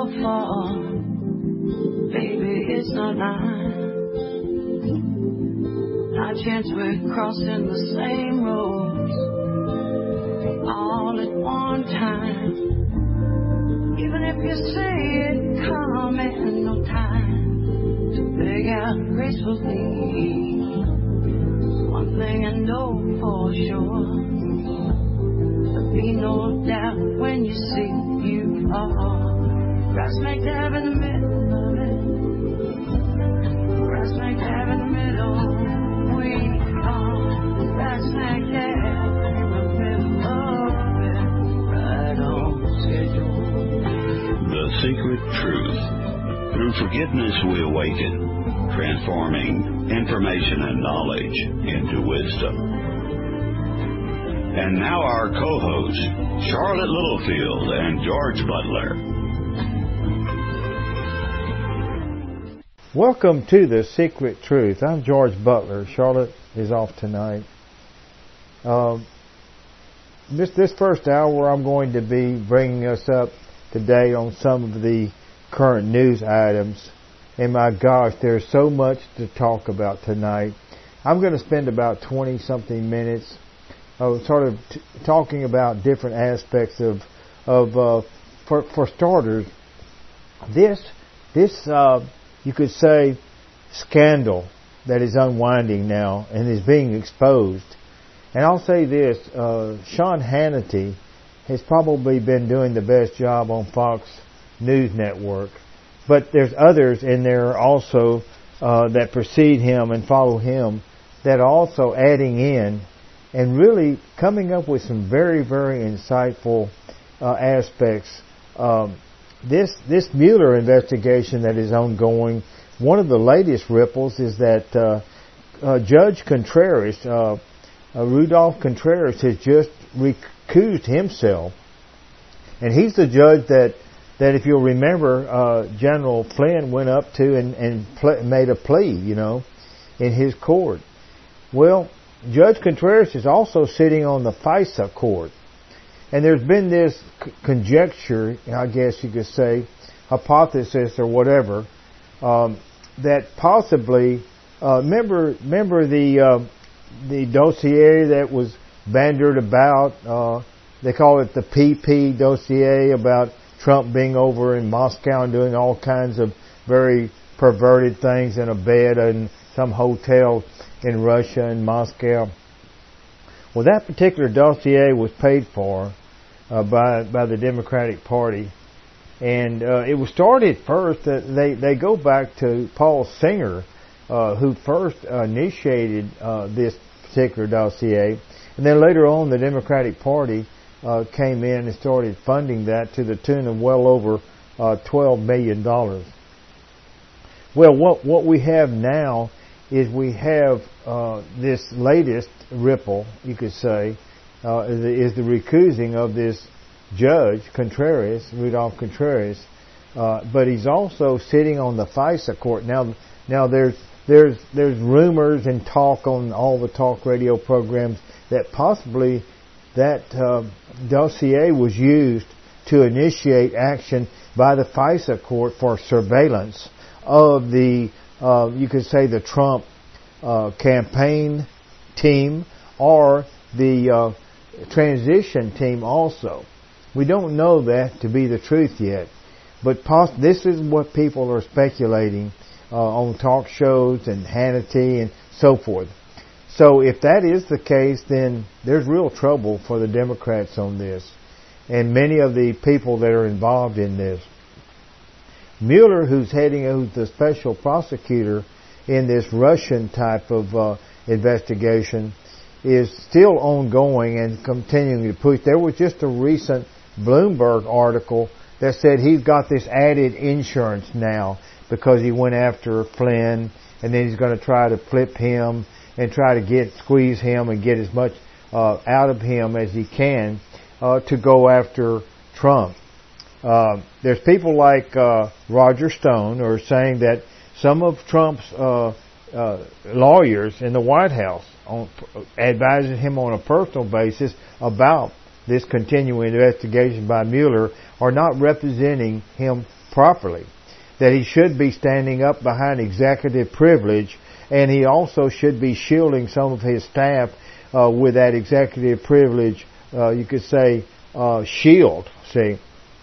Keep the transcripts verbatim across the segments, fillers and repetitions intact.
your fault. Baby, it's not mine. Not a chance we're crossing the same roads all at one time. Even if you say it coming, no time to beg out gracefully. One thing I know for sure, there'll be no doubt when you see you are right smack dab in the middle of it. Right smack dab in the middle. We are right smack dab in the middle of it. Right on schedule. The Secret Truth. Through forgiveness we awaken, transforming information and knowledge into wisdom. And now our co-hosts, Charlotte Littlefield and George Butler. Welcome to The Secret Truth. I'm George Butler. Charlotte is off tonight. Um, this, this first hour I'm going to be bringing us up today on some of the current news items. And my gosh, there's so much to talk about tonight. I'm going to spend about twenty-something minutes uh, sort of t- talking about different aspects of, of uh, for, for starters, this, this, uh, you could say, scandal that is unwinding now and is being exposed. And I'll say this, uh, Sean Hannity has probably been doing the best job on Fox News Network. But there's others in there also uh, that precede him and follow him that are also adding in and really coming up with some very, very insightful uh, aspects. Um, this this Mueller investigation that is ongoing, one of the latest ripples is that uh, uh, Judge Contreras, uh, uh, Rudolph Contreras, has just recused himself. And he's the judge that that if you'll remember, uh, General Flynn went up to and, and pl- made a plea, you know, in his court. Well, Judge Contreras is also sitting on the FISA court. And there's been this c- conjecture, I guess you could say, hypothesis or whatever, um, that possibly, uh, remember, remember the, uh, the dossier that was bandied about, uh, they call it the P P dossier about Trump being over in Moscow and doing all kinds of very perverted things in a bed in some hotel in Russia and Moscow. Well, that particular dossier was paid for uh, by by the Democratic Party, and uh, it was started first. Uh, they they go back to Paul Singer, uh, who first uh, initiated uh, this particular dossier, and then later on the Democratic Party Uh, came in and started funding that to the tune of well over uh, twelve million dollars. Well, what what we have now is we have uh, this latest ripple, you could say, uh, is, the, is the recusing of this judge, Contreras, Rudolph Contreras, uh, but he's also sitting on the FISA court. Now, now there's there's there's rumors and talk on all the talk radio programs that possibly that uh, dossier was used to initiate action by the FISA court for surveillance of the, uh, you could say, the Trump uh, campaign team or the uh, transition team also. We don't know that to be the truth yet, but poss- this is what people are speculating uh, on talk shows and Hannity and so forth. So if that is the case, then there's real trouble for the Democrats on this and many of the people that are involved in this. Mueller, who's heading, who's the special prosecutor in this Russian type of uh, investigation, is still ongoing and continuing to push. There was just a recent Bloomberg article that said he's got this added insurance now because he went after Flynn, and then he's going to try to flip him and try to get squeeze him and get as much uh, out of him as he can uh, to go after Trump. Uh, there's people like uh, Roger Stone who are saying that some of Trump's uh, uh, lawyers in the White House on, advising him on a personal basis about this continuing investigation by Mueller are not representing him properly, that he should be standing up behind executive privilege, and he also should be shielding some of his staff uh, with that executive privilege, uh, you could say, uh, shield, see.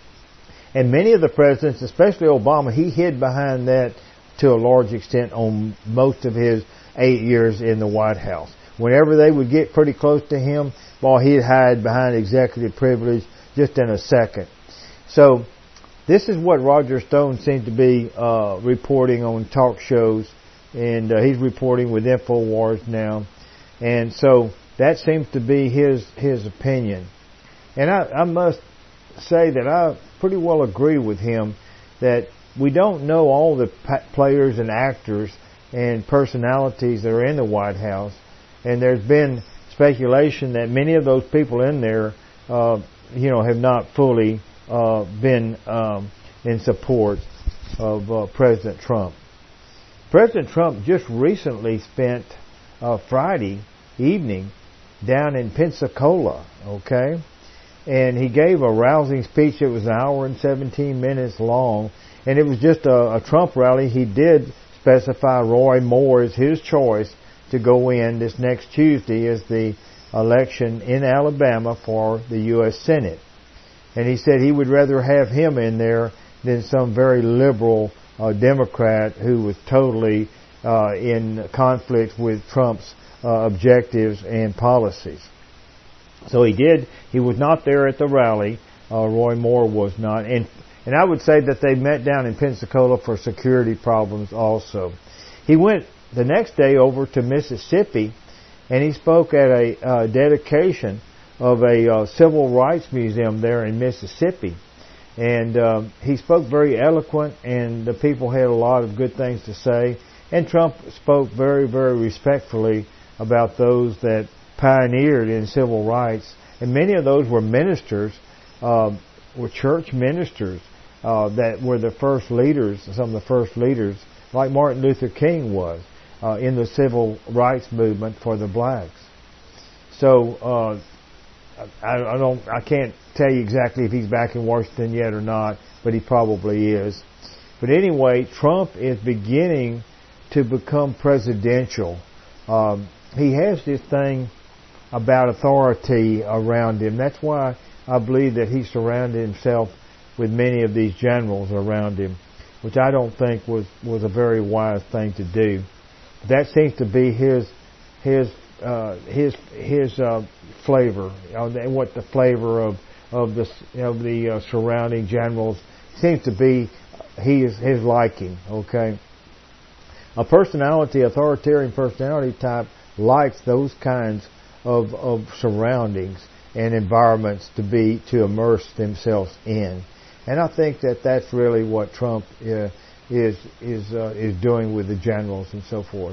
And many of the presidents, especially Obama, he hid behind that to a large extent on most of his eight years in the White House. Whenever they would get pretty close to him, well, he'd hide behind executive privilege just in a second. So this is what Roger Stone seems to be uh, reporting on talk shows, and uh, he's reporting with InfoWars now. And so that seems to be his his opinion. And I, I must say that I pretty well agree with him that we don't know all the players and actors and personalities that are in the White House. And there's been speculation that many of those people in there, uh, you know, have not fully uh, been um, in support of uh, President Trump. President Trump just recently spent uh, Friday evening down in Pensacola, okay? And he gave a rousing speech. It was an hour and seventeen minutes long. And it was just a, a Trump rally. He did specify Roy Moore as his choice to go in this next Tuesday as the election in Alabama for the U S Senate. And he said he would rather have him in there than some very liberal uh, Democrat who was totally uh, in conflict with Trump's uh, objectives and policies. So he did. He was not there at the rally. Uh, Roy Moore was not. And and I would say that they met down in Pensacola for security problems also. He went the next day over to Mississippi, and he spoke at a uh, dedication of a uh, civil rights museum there in Mississippi. And um, he spoke very eloquent, and the people had a lot of good things to say. And Trump spoke very, very respectfully about those that pioneered in civil rights. And many of those were ministers, uh, were church ministers uh, that were the first leaders, some of the first leaders, like Martin Luther King was. Uh, in the civil rights movement for the blacks. So uh, I, I don't, I can't tell you exactly if he's back in Washington yet or not, but he probably is. But anyway, Trump is beginning to become presidential. Um, he has this thing about authority around him. That's why I believe that he surrounded himself with many of these generals around him, which I don't think was was a very wise thing to do. That seems to be his his uh, his his uh, flavor, you know, and what the flavor of of the you know, the uh, surrounding generals seems to be. He is his liking. Okay, a personality, authoritarian personality type, likes those kinds of of surroundings and environments to be to immerse themselves in, and I think that that's really what Trump Uh, is is uh, is doing with the generals and so forth.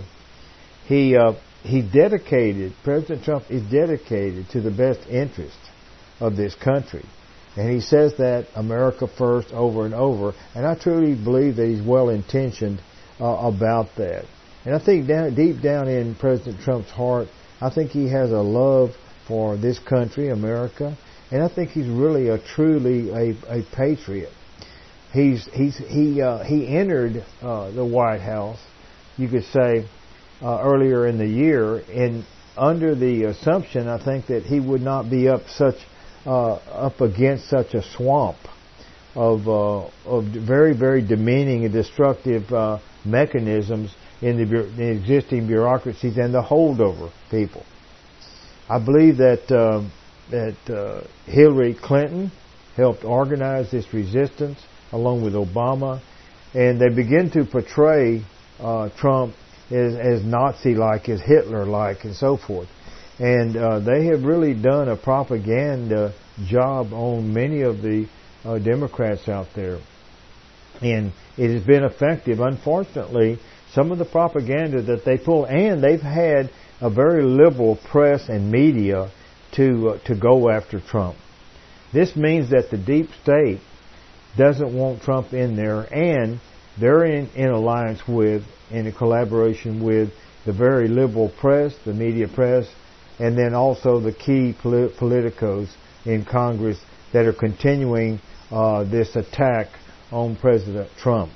He uh, he dedicated President Trump is dedicated to the best interest of this country, and he says that America first over and over. And I truly believe that he's well intentioned uh, about that. And I think down deep down in President Trump's heart, I think he has a love for this country, America, and I think he's really a truly a, a patriot. He's he's he uh, he entered uh, the White House, you could say, uh, earlier in the year, and under the assumption, I think, that he would not be up such uh, up against such a swamp of uh, of very very demeaning and destructive uh, mechanisms in the, the existing bureaucracies and the holdover people. I believe that uh, that uh, Hillary Clinton helped organize this resistance, along with Obama, and they begin to portray uh, Trump as, as Nazi-like, as Hitler-like, and so forth. And uh, they have really done a propaganda job on many of the uh, Democrats out there. And it has been effective. Unfortunately, some of the propaganda that they pull, and they've had a very liberal press and media to uh, to go after Trump. This means that the deep state doesn't want Trump in there, and they're in, in alliance with, in a collaboration with, the very liberal press, the media press, and then also the key polit- politicos in Congress that are continuing uh, this attack on President Trump.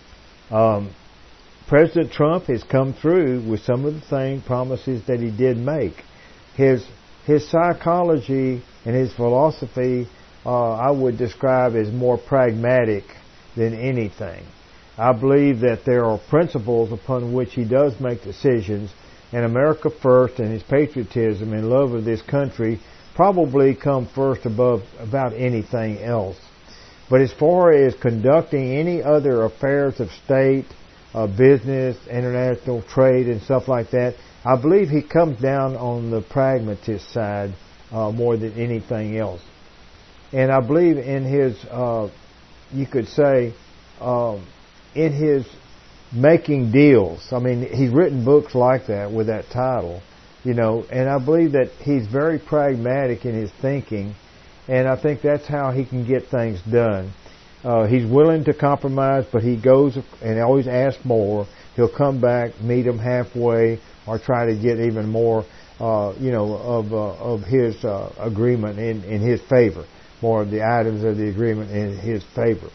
Um, President Trump has come through with some of the thing promises that he did make. His his psychology and his philosophy, uh, I would describe as more pragmatic than anything. I believe that there are principles upon which he does make decisions, and America first and his patriotism and love of this country probably come first above about anything else. But as far as conducting any other affairs of state, uh, business, international trade and stuff like that, I believe he comes down on the pragmatist side uh, more than anything else. And I believe in his, uh, you could say, uh, in his making deals. I mean, he's written books like that with that title, you know, and I believe that he's very pragmatic in his thinking, and I think that's how he can get things done. Uh, he's willing to compromise, but he goes and always asks more. He'll come back, meet them halfway, or try to get even more, uh, you know, of uh, of his uh, agreement in, in his favor, more of the items of the agreement in his favor.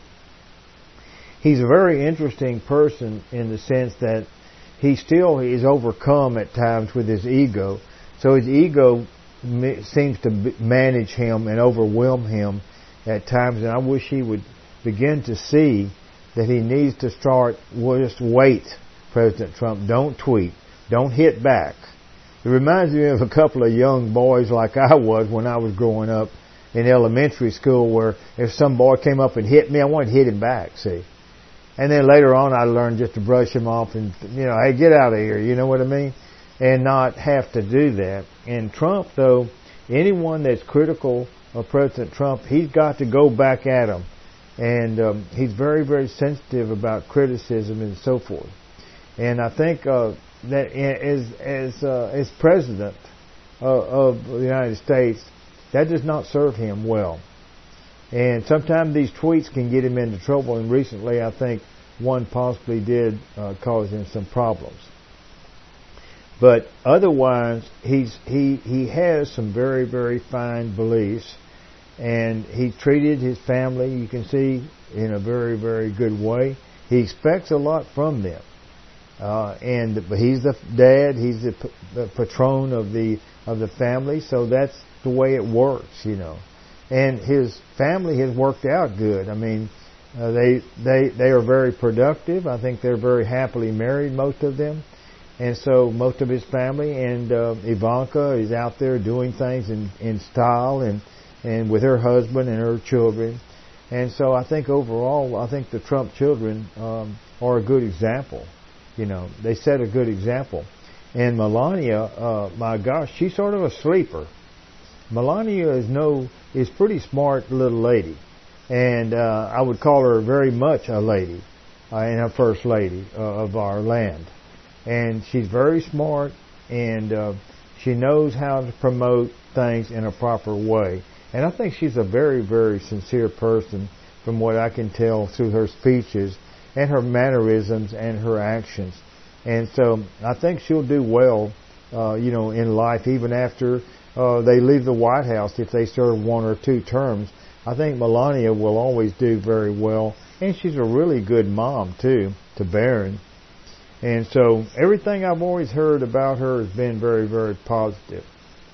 He's a very interesting person in the sense that he still is overcome at times with his ego. So his ego seems to manage him and overwhelm him at times, and I wish he would begin to see that he needs to start, well, just wait, President Trump. Don't tweet. Don't hit back. It reminds me of a couple of young boys like I was when I was growing up in elementary school, where if some boy came up and hit me, I wanted to hit him back, see. And then later on I learned just to brush him off and, you know, hey, get out of here, you know what I mean? And not have to do that. And Trump, though, anyone that's critical of President Trump, he's got to go back at him. And um, he's very, very sensitive about criticism and so forth. And I think uh, that as as uh, as president uh, of the United States, that does not serve him well. And sometimes these tweets can get him into trouble. And recently, I think one possibly did uh, cause him some problems. But otherwise, he's he he has some very, very fine beliefs. And he treated his family, you can see, in a very, very good way. He expects a lot from them. Uh, and he's the dad, he's the, p- the patron of the of the family, so that's the way it works, you know. And his family has worked out good. I mean, uh, they they they are very productive. I think they're very happily married, most of them. And so most of his family, and uh, Ivanka is out there doing things in, in style and and with her husband and her children. And so I think overall, I think the Trump children um, are a good example. You know, they set a good example. And Melania, uh, my gosh, she's sort of a sleeper. Melania is no, is pretty smart little lady. And uh, I would call her very much a lady, uh, and a first lady uh, of our land. And she's very smart, and uh, she knows how to promote things in a proper way. And I think she's a very, very sincere person from what I can tell through her speeches and her mannerisms and her actions. And so I think she'll do well, uh, you know, in life, even after uh, they leave the White House, if they serve one or two terms. I think Melania will always do very well. And she's a really good mom, too, to Barron. And so everything I've always heard about her has been very, very positive.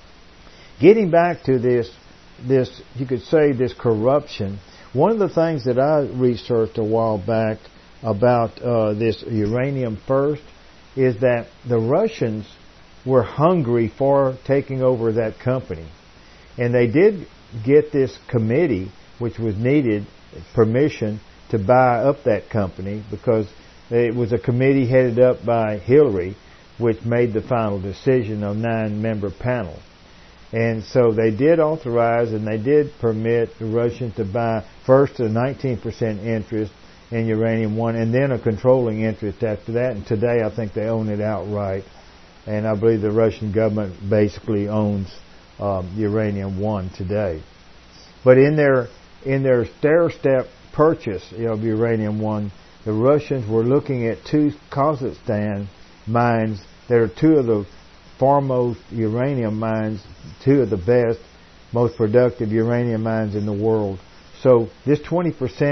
Getting back to this, this, you could say this corruption, one of the things that I researched a while back about uh, this Uranium First is that the Russians were hungry for taking over that company. And they did get this committee, which was needed, permission to buy up that company, because it was a committee headed up by Hillary, which made the final decision of nine-member panel. And so they did authorize and they did permit the Russians to buy first a nineteen percent interest in Uranium One, and then a controlling interest after that. And today I think they own it outright. And I believe the Russian government basically owns um, Uranium One today. But in their in their stair-step purchase of Uranium One, the Russians were looking at two Kazakhstan mines that are two of the foremost uranium mines, two of the best, most productive uranium mines in the world. So this twenty percent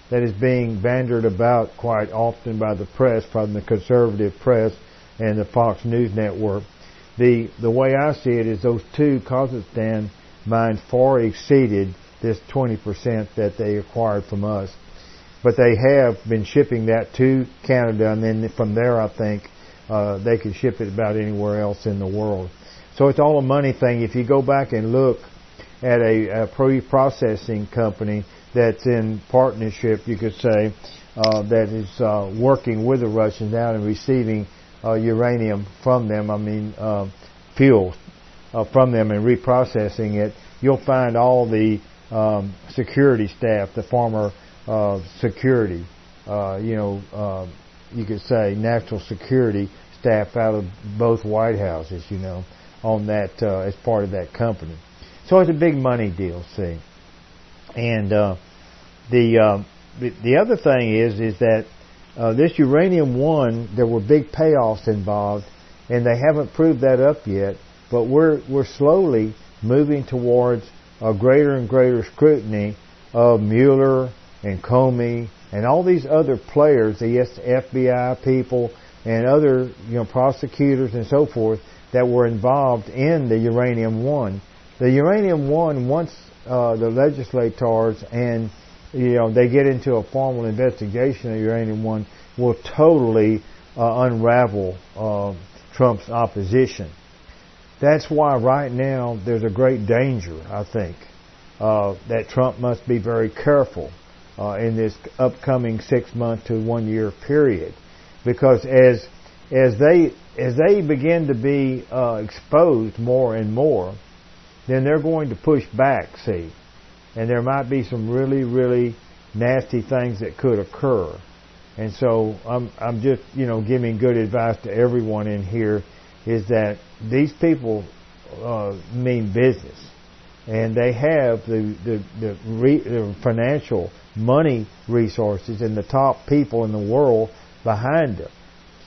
that is being bandied about quite often by the press, from the conservative press and the Fox News Network. The the way I see it is those two Kazakhstan mines far exceeded this twenty percent that they acquired from us. But they have been shipping that to Canada, and then from there I think uh, they could ship it about anywhere else in the world. So it's all a money thing. If you go back and look at a, a pre-processing company that's in partnership, you could say, uh, that is uh, working with the Russians now and receiving uh, uranium from them, I mean uh, fuel uh, from them and reprocessing it, you'll find all the um, security staff, the former uh, security, uh, you know, uh, you could say national security staff out of both White Houses, you know, on that uh, as part of that company. So it's a big money deal, see. And uh, the, uh, the the other thing is is that uh, this uranium one, there were big payoffs involved, and they haven't proved that up yet. But we're we're slowly moving towards a greater and greater scrutiny of Mueller and Comey and all these other players, the F B I people and other you know prosecutors and so forth that were involved in the uranium one. The uranium one, once uh, the legislators and you know they get into a formal investigation of uranium one, will totally uh, unravel uh, Trump's opposition. That's why right now there's a great danger, I think, uh, that Trump must be very careful uh, in this upcoming six month to one year period, because as as they as they begin to be uh, exposed more and more, then they're going to push back, see, and there might be some really really nasty things that could occur. And so I'm I'm just you know giving good advice to everyone in here, is that these people uh, mean business, and they have the the, the, re, the financial money resources and the top people in the world behind them.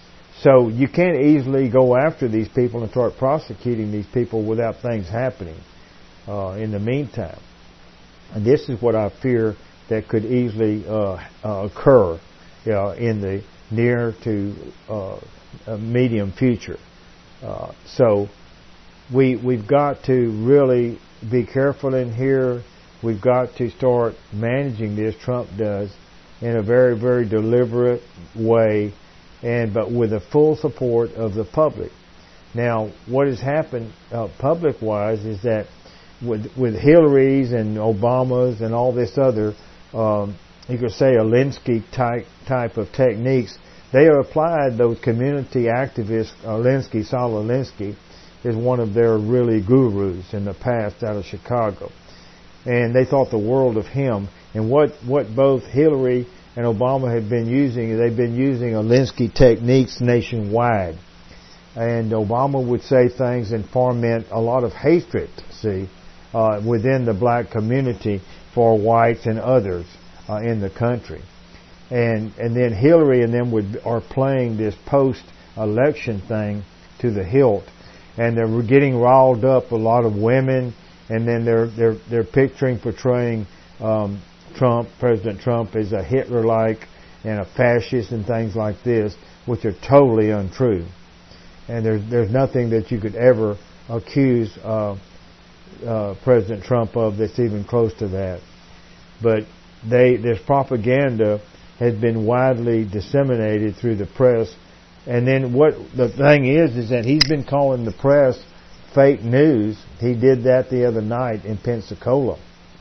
So you can't easily go after these people and start prosecuting these people without things happening uh, in the meantime. And this is what I fear that could easily uh, uh, occur uh, in the near to uh, medium future. Uh, so we we've got to really be careful in here. We've got to start managing this. Trump does in a very very deliberate way, and but with the full support of the public. Now, what has happened uh, public-wise is that with with Hillary's and Obama's and all this other, um, you could say Alinsky type type of techniques. They have applied those community activists. Alinsky, Saul Alinsky, is one of their really gurus in the past out of Chicago. And they thought the world of him. And what, what both Hillary and Obama have been using, they've been using Alinsky techniques nationwide. And Obama would say things and foment a lot of hatred, see, uh, within the black community for whites and others uh, in the country. And and then Hillary and them would are playing this post-election thing to the hilt, and they're getting riled up a lot of women, and then they're they're they're picturing portraying um, Trump, President Trump, as a Hitler-like and a fascist and things like this, which are totally untrue. And there's there's nothing that you could ever accuse uh, uh, President Trump of that's even close to that. But they there's propaganda has been widely disseminated through the press. And then what the thing is, is that he's been calling the press fake news. He did that the other night in Pensacola.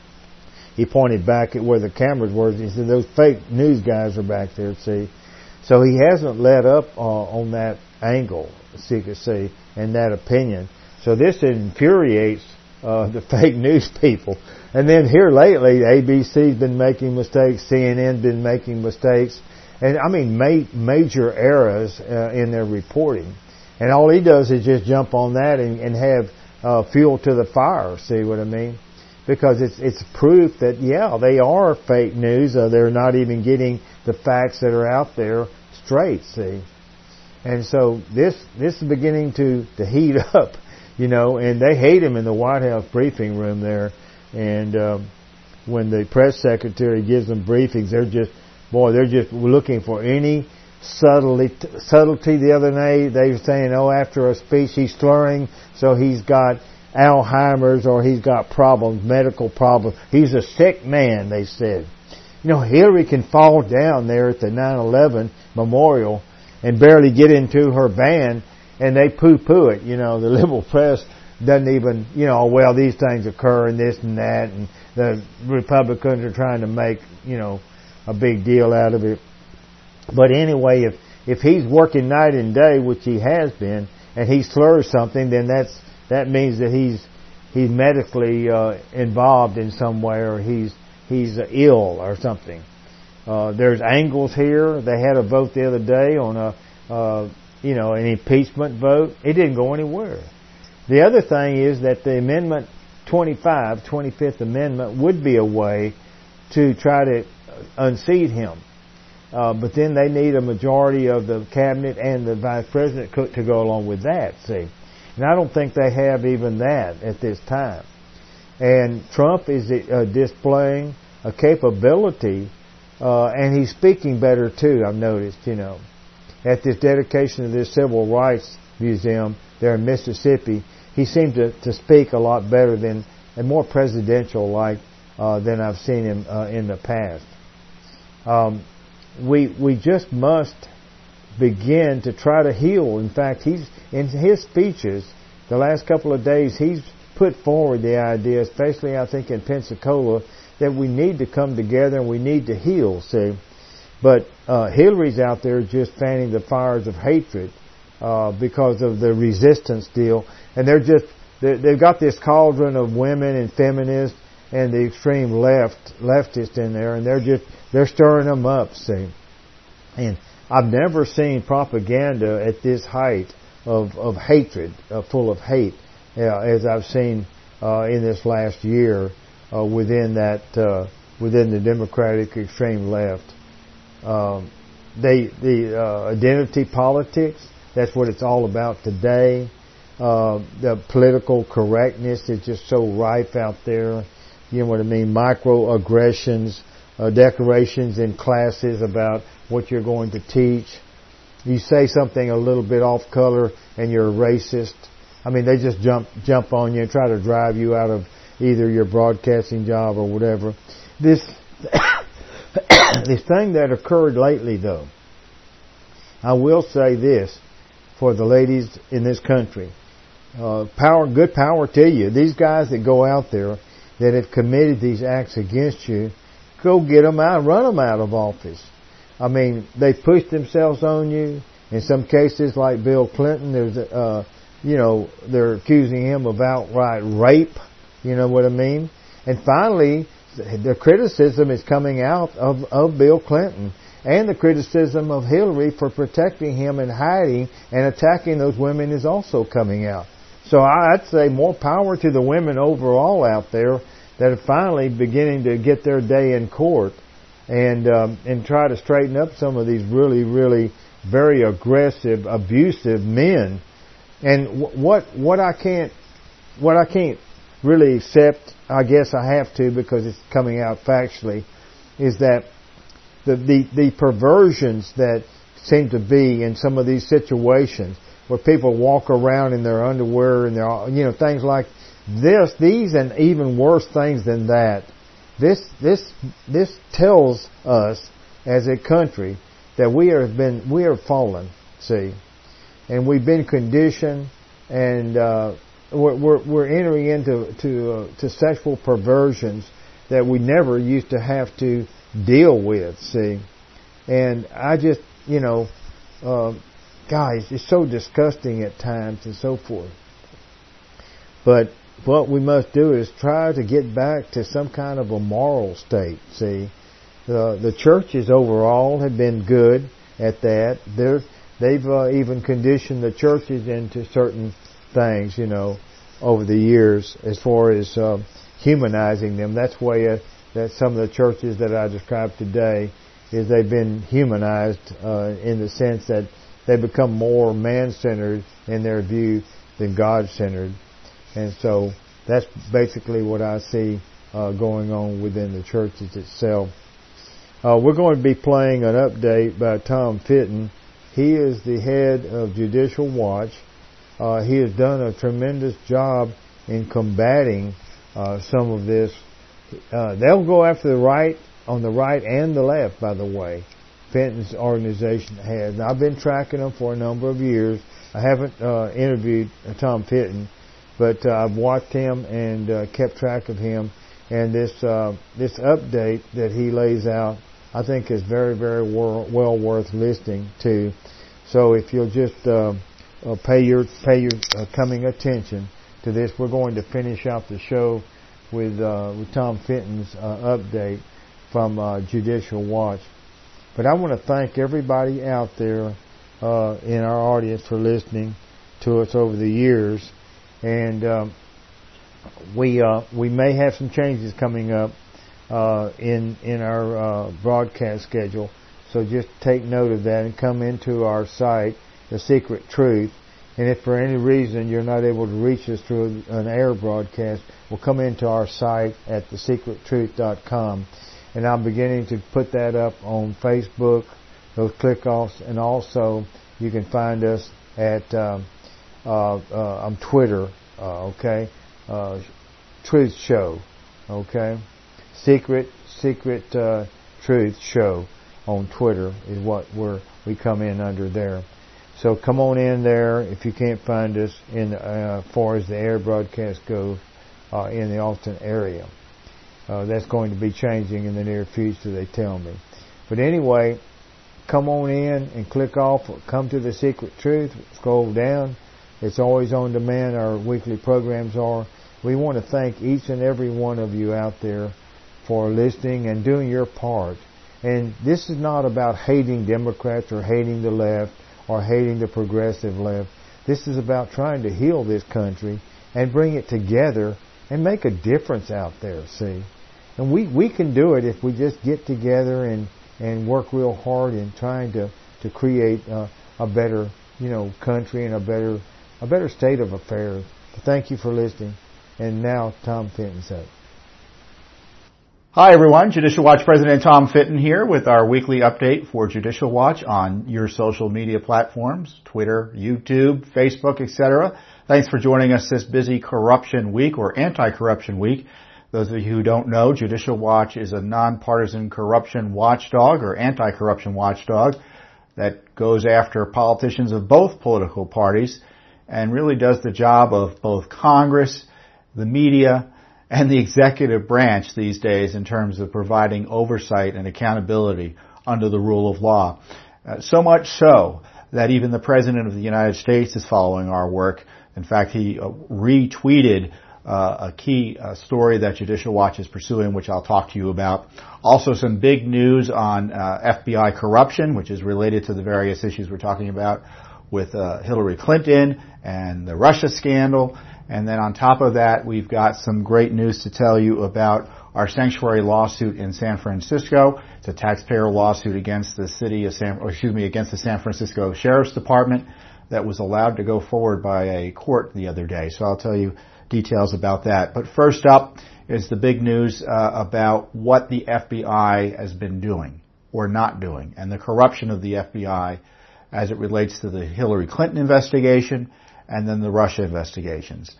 He pointed back at where the cameras were. He said, those fake news guys are back there, see. So he hasn't let up uh, on that angle, so you can see, and that opinion. So this infuriates uh, the fake news people. And then here lately, A B C's been making mistakes, C N N's been making mistakes, and I mean ma- major errors uh, in their reporting. And all he does is just jump on that and, and have uh, fuel to the fire. See what I mean? Because it's it's proof that yeah, they are fake news. Uh, they're not even getting the facts that are out there straight. See, and so this this is beginning to to heat up, you know. And they hate him in the White House briefing room there. And um, when the press secretary gives them briefings, they're just, boy, they're just looking for any subtlety. Subtlety. The other day, they were saying, oh, after a speech, he's slurring, so he's got Alzheimer's or he's got problems, medical problems. He's a sick man, they said. You know, Hillary can fall down there at the nine eleven memorial and barely get into her van, and they poo-poo it. You know, the liberal press doesn't even, you know, well, these things occur and this and that, and the Republicans are trying to make, you know, a big deal out of it. But anyway, if if he's working night and day, which he has been, and he slurs something, then that's that means that he's he's medically uh, involved in some way, or he's he's uh, ill or something. Uh, there's angles here. They had a vote the other day on a uh, you know an impeachment vote. It didn't go anywhere. The other thing is that the Amendment twenty-five, twenty-fifth Amendment, would be a way to try to unseat him. Uh, but then they need a majority of the cabinet and the vice president to go along with that, see. And I don't think they have even that at this time. And Trump is uh, displaying a capability, uh, and he's speaking better too, I've noticed, you know. At this dedication of this Civil Rights Museum there in Mississippi, he seemed to, to speak a lot better than, and more presidential-like uh, than I've seen him uh, in the past. Um, we we just must begin to try to heal. In fact, he's in his speeches the last couple of days, he's put forward the idea, especially I think in Pensacola, that we need to come together and we need to heal, see. But uh, Hillary's out there just fanning the fires of hatred uh, because of the resistance deal. And they're just, they're, they've got this cauldron of women and feminists and the extreme left, leftists in there, and they're just, they're stirring them up, see. And I've never seen propaganda at this height of, of hatred, uh, full of hate, uh, as I've seen uh, in this last year uh, within that, uh, within the Democratic extreme left. Um, they, the uh, identity politics, that's what it's all about today. Uh, the political correctness is just so rife out there. You know what I mean? Microaggressions, uh, declarations in classes about what you're going to teach. You say something a little bit off color and you're a racist. I mean, they just jump jump on you and try to drive you out of either your broadcasting job or whatever. This this thing that occurred lately, though, I will say this for the ladies in this country. Uh, power, good power to you. These guys that go out there that have committed these acts against you, go get them out, run them out of office. I mean, they pushed themselves on you. In some cases, like Bill Clinton, there's, uh, you know, they're accusing him of outright rape. You know what I mean? And finally, the criticism is coming out of, of Bill Clinton, and the criticism of Hillary for protecting him and hiding and attacking those women is also coming out. So I'd say more power to the women overall out there that are finally beginning to get their day in court and um, and try to straighten up some of these really, really very aggressive, abusive men. And what what I can't what I can't really accept, I guess I have to because it's coming out factually, is that the the, the perversions that seem to be in some of these situations where people walk around in their underwear and their, you know, things like this, these and even worse things than that. This this this tells us as a country that we have been we are fallen, see, and we've been conditioned, and uh, we're, we're we're entering into to uh, to sexual perversions that we never used to have to deal with, see, and I just you know. Uh, Guys, it's so disgusting at times and so forth. But what we must do is try to get back to some kind of a moral state, see. The, the churches overall have been good at that. They're, they've uh, even conditioned the churches into certain things, you know, over the years as far as uh, humanizing them. That's why uh, that some of the churches that I described today is they've been humanized uh, in the sense that they become more man-centered in their view than God-centered. And so that's basically what I see uh, going on within the churches itself. Uh, we're going to be playing an update by Tom Fitton. He is the head of Judicial Watch. Uh, he has done a tremendous job in combating uh, some of this. Uh, they'll go after the right, on the right and the left, by the way. Fitton's organization has. Now, I've been tracking them for a number of years. I haven't uh, interviewed uh, Tom Fitton, but uh, I've watched him and uh, kept track of him. And this uh, this update that he lays out, I think, is very, very well, well worth listening to. So if you'll just uh, uh, pay your pay your uh, coming attention to this, we're going to finish out the show with uh, with Tom Fitton's uh, update from uh, Judicial Watch. But I want to thank everybody out there uh, in our audience for listening to us over the years, and um, we uh, we may have some changes coming up uh, in in our uh, broadcast schedule. So just take note of that and come into our site, The Secret Truth. And if for any reason you're not able to reach us through an air broadcast, we'll come into our site at the secret truth dot com. And I'm beginning to put that up on Facebook, those click-offs, and also you can find us at uh, uh, uh, on Twitter, uh, okay, uh, Truth Show, okay, Secret Secret uh, Truth Show on Twitter is what we're we come in under there. So come on in there if you can't find us in uh, far as the air broadcast goes uh, in the Austin area. Uh, that's going to be changing in the near future, they tell me. But anyway, come on in and click off. Come to The Secret Truth. Scroll down. It's always on demand. Our weekly programs are. We want to thank each and every one of you out there for listening and doing your part. And this is not about hating Democrats or hating the left or hating the progressive left. This is about trying to heal this country and bring it together and make a difference out there, see. And we, we can do it if we just get together and, and work real hard in trying to, to create uh, a better, you know, country and a better a better state of affairs. Thank you for listening. And now Tom Fitton's up. Hi everyone, Judicial Watch President Tom Fitton here with our weekly update for Judicial Watch on your social media platforms, Twitter, YouTube, Facebook, et cetera. Thanks for joining us this busy corruption week or anti-corruption week. Those of you who don't know, Judicial Watch is a nonpartisan corruption watchdog or anti-corruption watchdog that goes after politicians of both political parties and really does the job of both Congress, the media, and the executive branch these days in terms of providing oversight and accountability under the rule of law. Uh, so much so that even the President of the United States is following our work. In fact, he uh, retweeted uh, a key uh, story that Judicial Watch is pursuing, which I'll talk to you about. Also some big news on uh, F B I corruption, which is related to the various issues we're talking about with uh, Hillary Clinton and the Russia scandal. And then on top of that, we've got some great news to tell you about our sanctuary lawsuit in San Francisco. It's a taxpayer lawsuit against the city of San, or excuse me, against the San Francisco Sheriff's Department that was allowed to go forward by a court the other day. So I'll tell you details about that. But first up is the big news uh, about what the F B I has been doing or not doing, and the corruption of the F B I as it relates to the Hillary Clinton investigation and then the Russia investigations.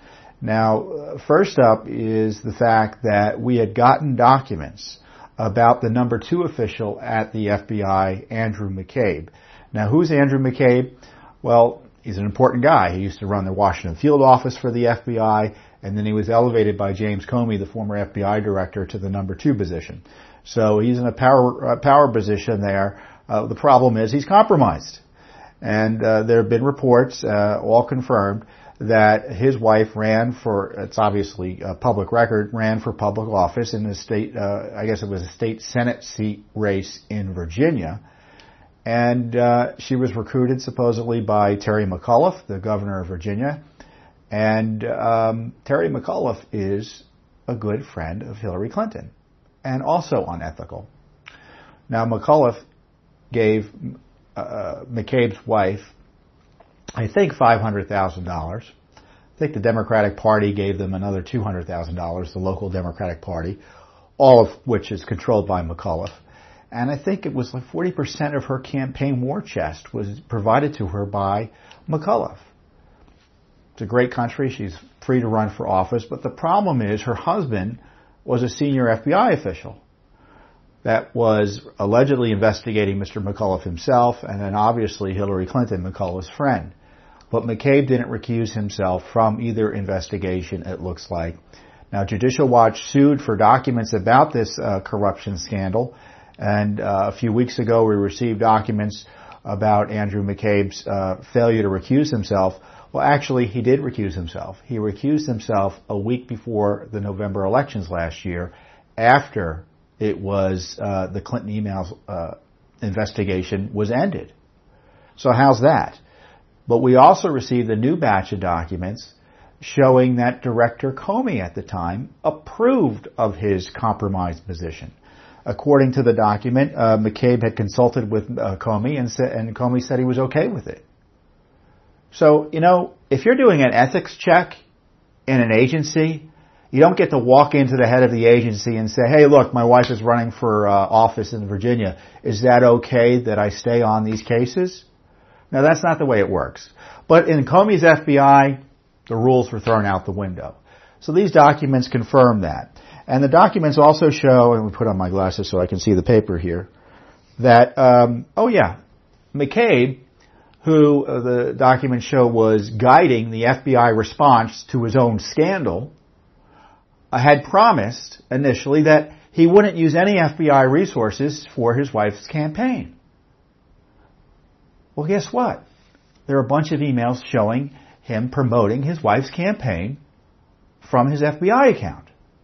Now, first up is the fact that we had gotten documents about the number two official at the F B I, Andrew McCabe. Now, who's Andrew McCabe? Well, he's an important guy. He used to run the Washington field office for the F B I, and then he was elevated by James Comey, the former F B I director, to the number two position. So he's in a power uh, power position there. Uh, the problem is he's compromised. And uh, there have been reports, uh, all confirmed, that his wife ran for, it's obviously a public record, ran for public office in the state, uh, I guess it was a state Senate seat race in Virginia. And uh, she was recruited supposedly by Terry McAuliffe, the governor of Virginia. And um, Terry McAuliffe is a good friend of Hillary Clinton and also unethical. Now, McAuliffe gave uh, McCabe's wife, I think, five hundred thousand dollars I think the Democratic Party gave them another two hundred thousand dollars, the local Democratic Party, all of which is controlled by McAuliffe. And I think it was like forty percent of her campaign war chest was provided to her by McAuliffe. It's a great country. She's free to run for office. But the problem is her husband was a senior F B I official that was allegedly investigating Mister McAuliffe himself, and then obviously Hillary Clinton, McAuliffe's friend. But McCabe didn't recuse himself from either investigation, it looks like. Now, Judicial Watch sued for documents about this uh, corruption scandal, and uh, a few weeks ago we received documents about Andrew McCabe's uh, failure to recuse himself. Well, actually, he did recuse himself. He recused himself a week before the November elections last year, after it was uh, the Clinton emails uh, investigation was ended. So how's that? But we also received a new batch of documents showing that Director Comey at the time approved of his compromised position. According to the document, uh, McCabe had consulted with uh, Comey, and, sa- and Comey said he was okay with it. So, you know, if you're doing an ethics check in an agency, you don't get to walk into the head of the agency and say, hey, look, my wife is running for uh, office in Virginia. Is that okay that I stay on these cases? Now, that's not the way it works. But in Comey's F B I, the rules were thrown out the window. So these documents confirm that. And the documents also show, and we put on my glasses so I can see the paper here, that, um, oh yeah, McCabe, who uh, the documents show was guiding the F B I response to his own scandal, uh, had promised initially that he wouldn't use any F B I resources for his wife's campaign. Well, guess what? There are a bunch of emails showing him promoting his wife's campaign from his F B I account.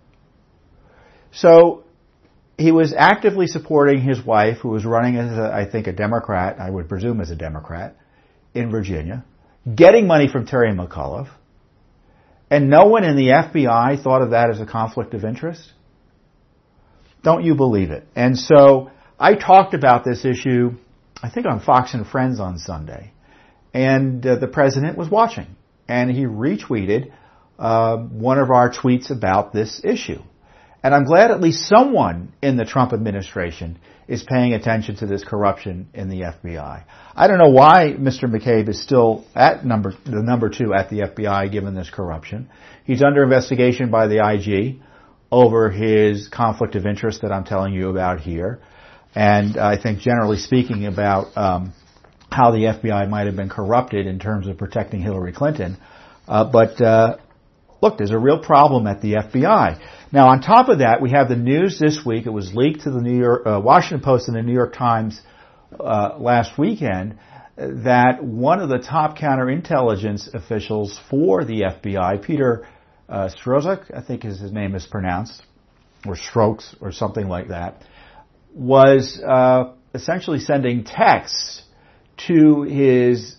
So he was actively supporting his wife, who was running as, a, I think, a Democrat, I would presume as a Democrat, in Virginia, getting money from Terry McAuliffe, and no one in the F B I thought of that as a conflict of interest? Don't you believe it? And so I talked about this issue, I think, on Fox and Friends on Sunday, and uh, the president was watching, and he retweeted uh, one of our tweets about this issue. And I'm glad at least someone in the Trump administration is paying attention to this corruption in the F B I. I don't know why Mister McCabe is still at number the number two at the F B I given this corruption. He's under investigation by the I G over his conflict of interest that I'm telling you about here. And I think generally speaking about um, how the F B I might have been corrupted in terms of protecting Hillary Clinton. Uh, but uh, look, there's a real problem at the F B I. Now, on top of that, we have the news this week. It was leaked to the New York uh, Washington Post and the New York Times uh, last weekend that one of the top counterintelligence officials for the F B I, Peter uh, Strzok, I think his name is pronounced, or Strokes, or something like that, was uh, essentially sending texts to his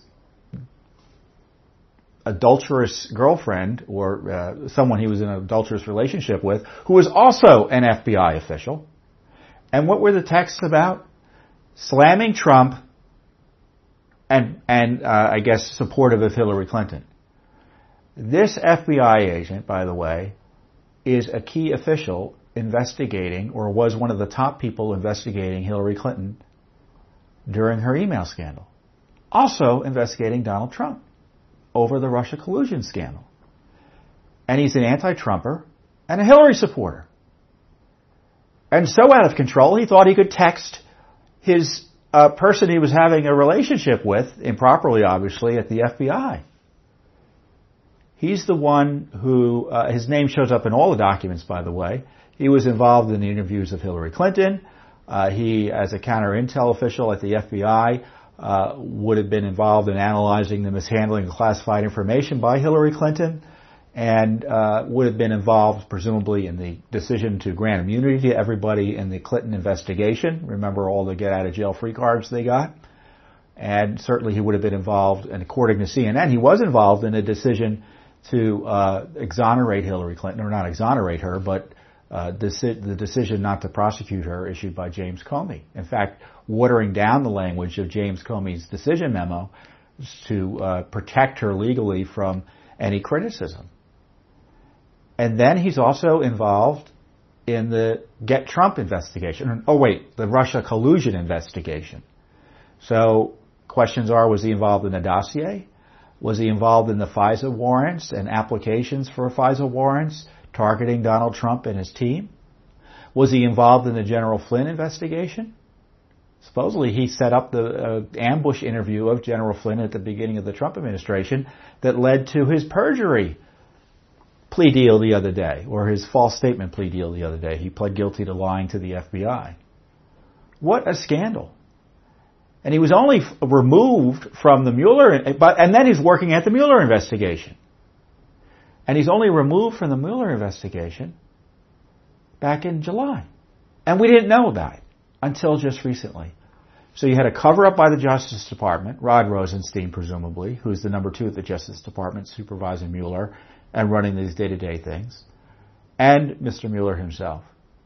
adulterous girlfriend, or uh, someone he was in an adulterous relationship with, who was also an F B I official. And what were the texts about? Slamming Trump and, and uh, I guess, supportive of Hillary Clinton. This F B I agent, by the way, is a key official investigating, or was one of the top people investigating Hillary Clinton during her email scandal. Also investigating Donald Trump over the Russia collusion scandal. And he's an anti-Trumper and a Hillary supporter. And so out of control, he thought he could text his uh, person he was having a relationship with, improperly obviously, at the F B I. He's the one who, uh, his name shows up in all the documents, by the way. He was involved in the interviews of Hillary Clinton. Uh, he, as a counter-intel official at the F B I, Uh, would have been involved in analyzing the mishandling of classified information by Hillary Clinton, and uh, would have been involved, presumably, in the decision to grant immunity to everybody in the Clinton investigation. Remember all the get-out-of-jail-free cards they got? And certainly he would have been involved, and according to C N N, he was involved in a decision to uh, exonerate Hillary Clinton, or not exonerate her, but uh, deci- the decision not to prosecute her issued by James Comey. In fact, watering down the language of James Comey's decision memo to uh, protect her legally from any criticism. And then he's also involved in the Get Trump investigation. Oh, wait, the Russia collusion investigation. So questions are, was he involved in the dossier? Was he involved in the FISA warrants and applications for FISA warrants targeting Donald Trump and his team? Was he involved in the General Flynn investigation? Supposedly he set up the uh, ambush interview of General Flynn at the beginning of the Trump administration that led to his perjury plea deal the other day, or his false statement plea deal the other day. He pled guilty to lying to the F B I. What a scandal. And he was only f- removed from the Mueller, but, and then he's working at the Mueller investigation. And he's only removed from the Mueller investigation back in July. And we didn't know about it until just recently. So you had a cover-up by the Justice Department, Rod Rosenstein presumably, who's the number two at the Justice Department supervising Mueller and running these day-to-day things, and Mister Mueller himself.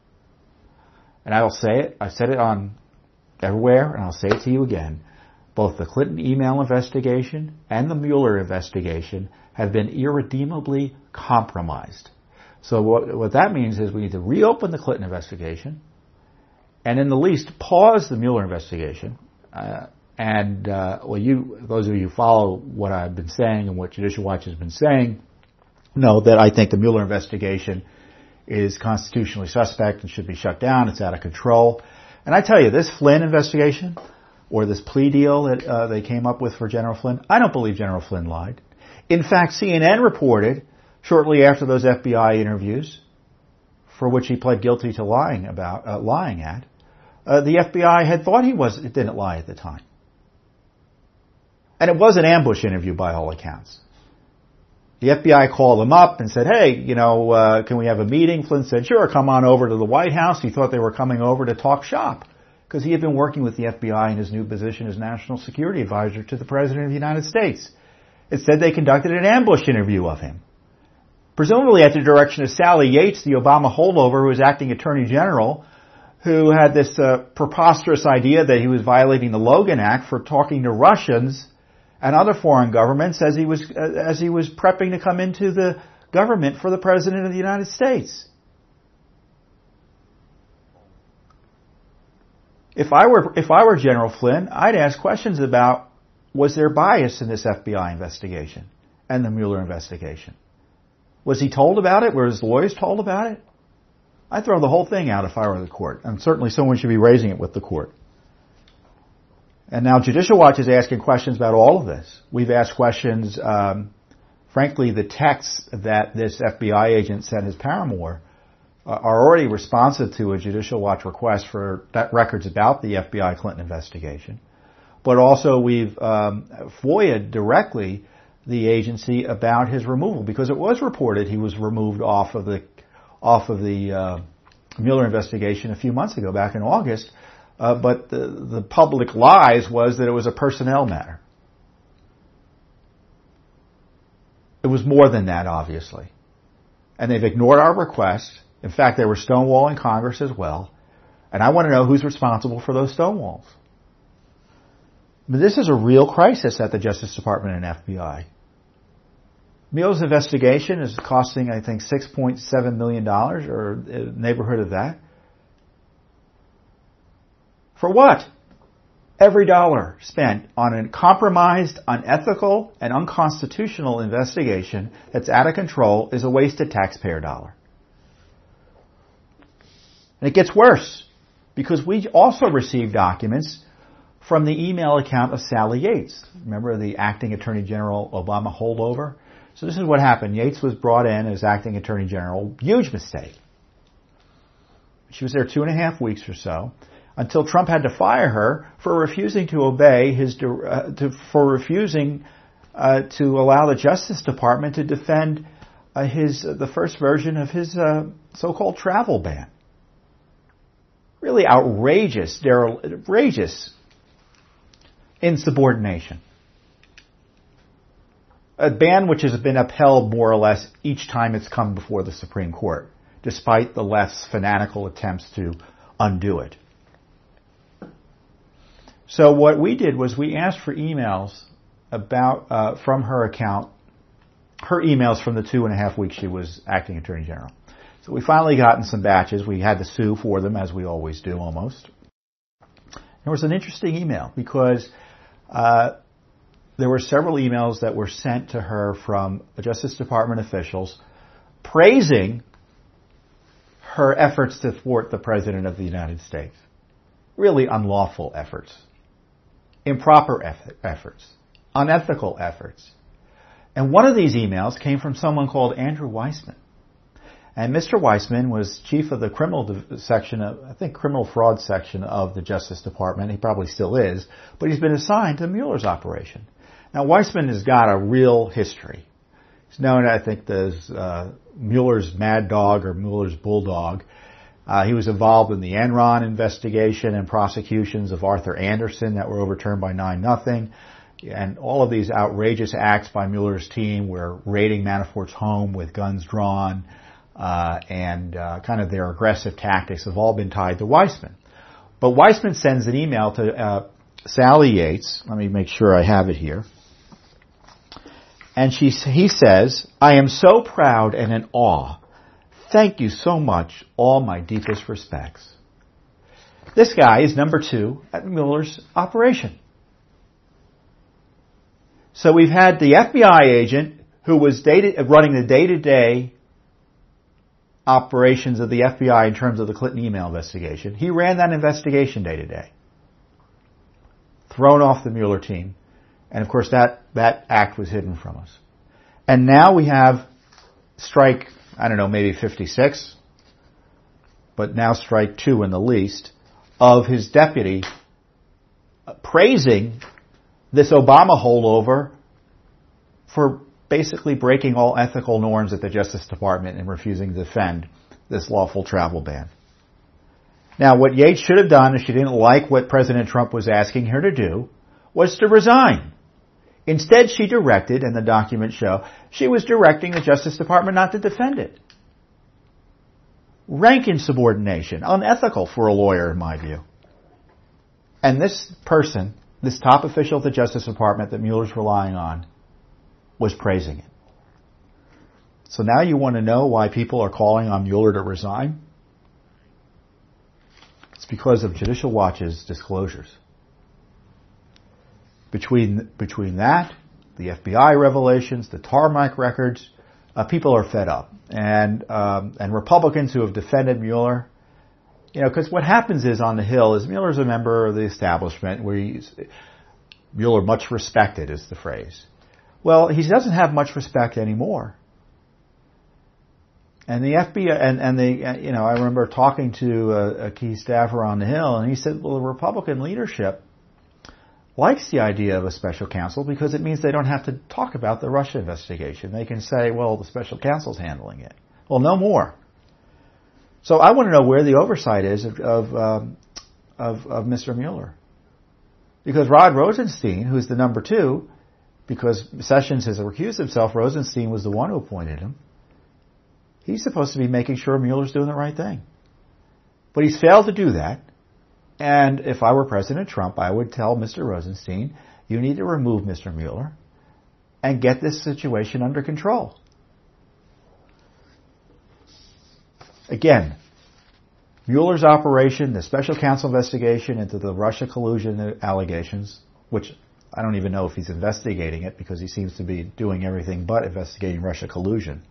And I will say it, I've said it on everywhere, and I'll say it to you again. Both the Clinton email investigation and the Mueller investigation have been irredeemably compromised. So what, what that means is we need to reopen the Clinton investigation, and in the least pause the Mueller investigation. Uh, and uh, well, you, those of you who follow what I've been saying and what Judicial Watch has been saying, know that I think the Mueller investigation is constitutionally suspect and should be shut down. It's out of control. And I tell you, this Flynn investigation, or this plea deal that uh, they came up with for General Flynn, I don't believe General Flynn lied. In fact, C N N reported shortly after those F B I interviews, for which he pled guilty to lying about, uh, lying at, uh, the F B I had thought he was it didn't lie at the time. And it was an ambush interview by all accounts. The F B I called him up and said, hey, you know, uh, can we have a meeting? Flynn said, sure, come on over to the White House. He thought they were coming over to talk shop because he had been working with the F B I in his new position as National Security Advisor to the President of the United States. It said they conducted an ambush interview of him, presumably at the direction of Sally Yates, the Obama holdover who was acting Attorney General, who had this uh, preposterous idea that he was violating the Logan Act for talking to Russians and other foreign governments as he was uh, as he was prepping to come into the government for the President of the United States. If I were if I were General Flynn, I'd ask questions about, was there bias in this F B I investigation and the Mueller investigation? Was he told about it? Were his lawyers told about it? I'd throw the whole thing out if I were the court, and certainly someone should be raising it with the court. And now Judicial Watch is asking questions about all of this. We've asked questions, um, frankly, the texts that this F B I agent sent his paramour uh, are already responsive to a Judicial Watch request for that records about the F B I Clinton investigation. But also we've um, FOIA'd directly the agency about his removal, because it was reported he was removed off of the off of the uh, Mueller investigation a few months ago, back in August. Uh, but the, the public lies was that it was a personnel matter. It was more than that, obviously. And they've ignored our request. In fact, they were stonewalling Congress as well. And I want to know who's responsible for those stonewalls. But this is a real crisis at the Justice Department and F B I. Mueller's investigation is costing, I think, six point seven million dollars, or a neighborhood of that. For what? Every dollar spent on a compromised, unethical, and unconstitutional investigation that's out of control is a wasted taxpayer dollar. And it gets worse, because we also received documents from the email account of Sally Yates. Remember the acting Attorney General Obama holdover? So this is what happened. Yates was brought in as acting Attorney General. Huge mistake. She was there two and a half weeks or so, until Trump had to fire her for refusing to obey his, uh, to, for refusing uh, to allow the Justice Department to defend uh, his uh, the first version of his uh, so-called travel ban. Really outrageous, outrageous insubordination. A ban which has been upheld more or less each time it's come before the Supreme Court, despite the left's fanatical attempts to undo it. So what we did was we asked for emails about uh, from her account her emails from the two and a half weeks she was acting Attorney General. So we finally gotten some batches. We had to sue for them, as we always do almost. There was an interesting email because uh, there were several emails that were sent to her from Justice Department officials praising her efforts to thwart the President of the United States. Really unlawful efforts, improper eff- efforts, unethical efforts. And one of these emails came from someone called Andrew Weissman. And Mister Weissman was chief of the criminal section of, I think, criminal fraud section of the Justice Department. He probably still is, but he's been assigned to Mueller's operation. Now, Weissman has got a real history. He's known, I think, as uh, Mueller's mad dog or Mueller's bulldog. Uh, he was involved in the Enron investigation and prosecutions of Arthur Anderson that were overturned by nine nothing. And all of these outrageous acts by Mueller's team were raiding Manafort's home with guns drawn, uh, and uh, kind of their aggressive tactics have all been tied to Weissman. But Weissman sends an email to uh, Sally Yates. Let me make sure I have it here. And she, he says, "I am so proud and in awe. Thank you so much. All my deepest respects." This guy is number two at Mueller's operation. So we've had the F B I agent who was data, running the day-to-day operations of the F B I in terms of the Clinton email investigation. He ran that investigation day-to-day. Thrown off the Mueller team. And of course that, that act was hidden from us. And now we have strike, I don't know, maybe fifty-six, but now strike two in the least, of his deputy praising this Obama holdover for basically breaking all ethical norms at the Justice Department and refusing to defend this lawful travel ban. Now, what Yates should have done, if she didn't like what President Trump was asking her to do, was to resign. Instead, she directed, and the documents show, she was directing the Justice Department not to defend it. Rank insubordination, unethical for a lawyer in my view. And this person, this top official at the Justice Department that Mueller's relying on, was praising it. So now you want to know why people are calling on Mueller to resign? It's because of Judicial Watch's disclosures. Between, between that, the F B I revelations, the Tarmac records, uh, people are fed up. And, um, and Republicans who have defended Mueller, you know, because what happens is on the Hill is Mueller's a member of the establishment where he's, Mueller much respected is the phrase. Well, he doesn't have much respect anymore. And the F B I, and, and the, you know, I remember talking to a, a key staffer on the Hill, and he said, well, the Republican leadership likes the idea of a special counsel because it means they don't have to talk about the Russia investigation. They can say, well, the special counsel's handling it. Well, no more. So I want to know where the oversight is of of, um, of, of Mister Mueller. Because Rod Rosenstein, who's the number two, because Sessions has recused himself, Rosenstein was the one who appointed him. He's supposed to be making sure Mueller's doing the right thing. But he's failed to do that. And if I were President Trump, I would tell Mister Rosenstein, you need to remove Mister Mueller and get this situation under control. Again, Mueller's operation, the special counsel investigation into the Russia collusion allegations, which I don't even know if he's investigating it because he seems to be doing everything but investigating Russia collusion,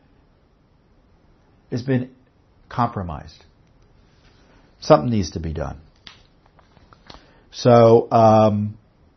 has been compromised. Something needs to be done. So, um,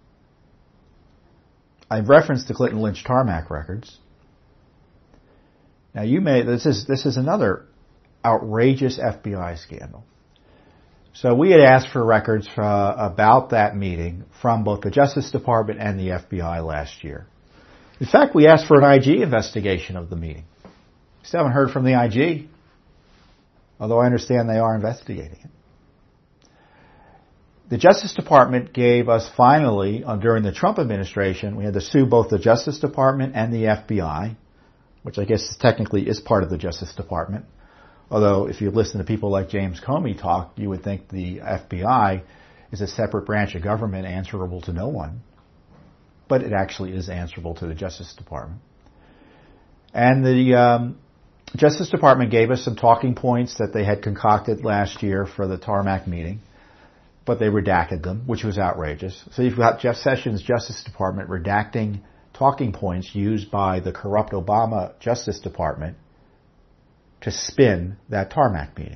I've referenced the Clinton Lynch Tarmac records. Now you may, this is, this is another outrageous F B I scandal. So we had asked for records uh, about that meeting from both the Justice Department and the F B I last year. In fact, we asked for an I G investigation of the meeting. Still haven't heard from the I G, although I understand they are investigating it. The Justice Department gave us finally, uh, during the Trump administration, we had to sue both the Justice Department and the F B I, which I guess technically is part of the Justice Department. Although if you listen to people like James Comey talk, you would think the F B I is a separate branch of government answerable to no one. But it actually is answerable to the Justice Department. And the um, Justice Department gave us some talking points that they had concocted last year for the tarmac meeting, but they redacted them, which was outrageous. So you've got Jeff Sessions' Justice Department redacting talking points used by the corrupt Obama Justice Department to spin that tarmac meeting.